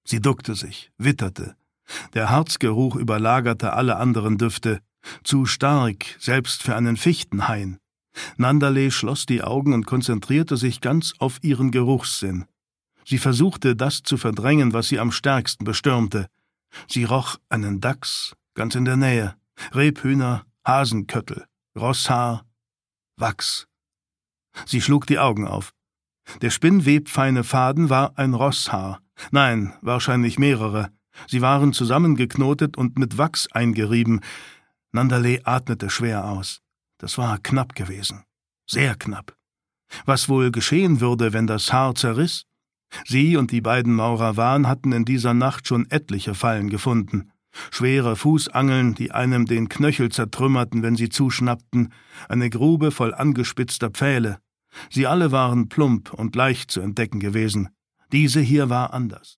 Sie duckte sich, witterte. Der Harzgeruch überlagerte alle anderen Düfte, zu stark, selbst für einen Fichtenhain. Nandalé schloss die Augen und konzentrierte sich ganz auf ihren Geruchssinn. Sie versuchte, das zu verdrängen, was sie am stärksten bestürmte. Sie roch einen Dachs, ganz in der Nähe, Rebhühner, Hasenköttel, Rosshaar, Wachs. Sie schlug die Augen auf. Der spinnwebfeine Faden war ein Rosshaar. Nein, wahrscheinlich mehrere. Sie waren zusammengeknotet und mit Wachs eingerieben. Nandalé atmete schwer aus. Das war knapp gewesen. Sehr knapp. Was wohl geschehen würde, wenn das Haar zerriss? Sie und die beiden Maurawan hatten in dieser Nacht schon etliche Fallen gefunden. Schwere Fußangeln, die einem den Knöchel zertrümmerten, wenn sie zuschnappten, eine Grube voll angespitzter Pfähle. Sie alle waren plump und leicht zu entdecken gewesen. Diese hier war anders.